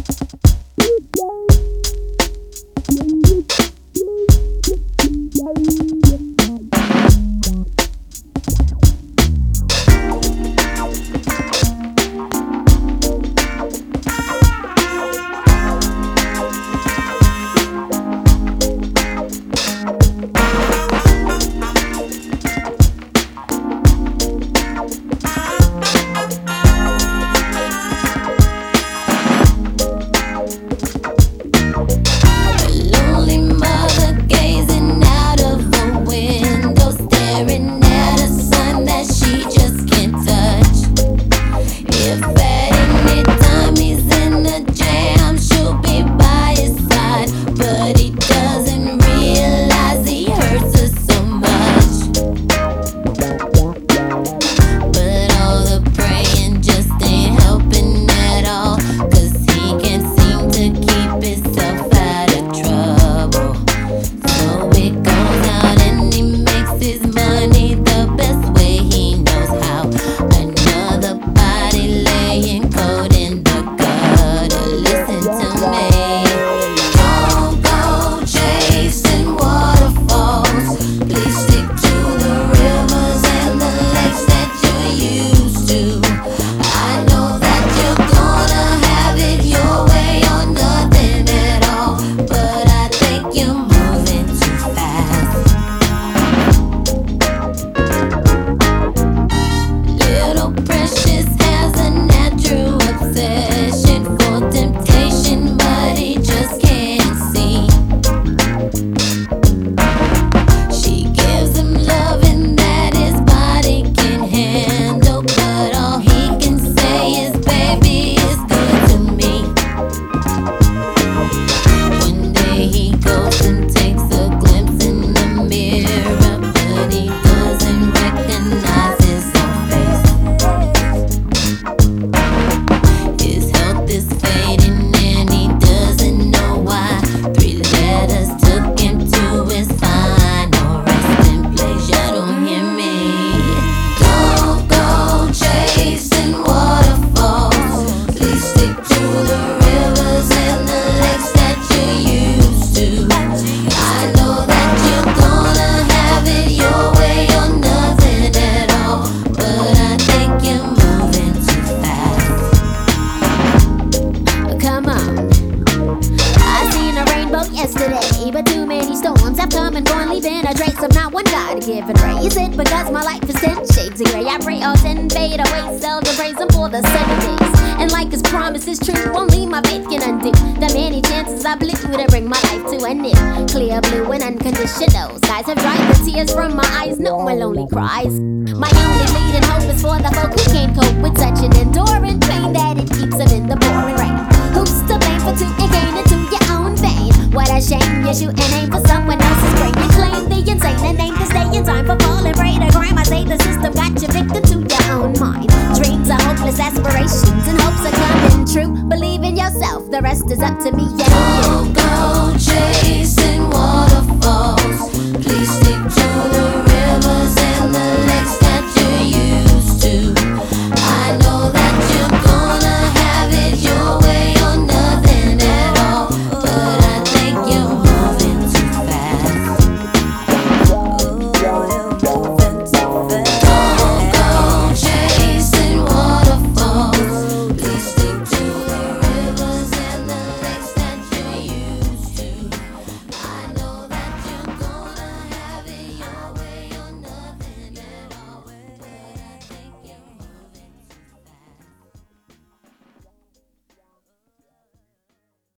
Yesterday, but too many storms have come and gone, leaving a trace of not one guy to give it ray. Is it because my life is 10 shades of gray? I pray all 10 fade away, seldom praise him for the 7 days. And like his promise is true, only my faith can undo the many chances I blew to bring my life to an end. Clear blue and unconditional skies have dried the tears from my eyes, no more lonely cries. My only leading hope is for the folk who can't cope with such an enduring pain that it keeps them in the pouring rain. Who's to blame for two and gain into your own vein? What a shame you shoot and aim for someone else's brain. You claim the insane and aim to stay in time for falling prey to crime. I say the system got you victim to your own mind. Dreams are hopeless aspirations and hopes are coming true. Believe in yourself, the rest is up to me. Yeah, Don't go chasing waterfalls.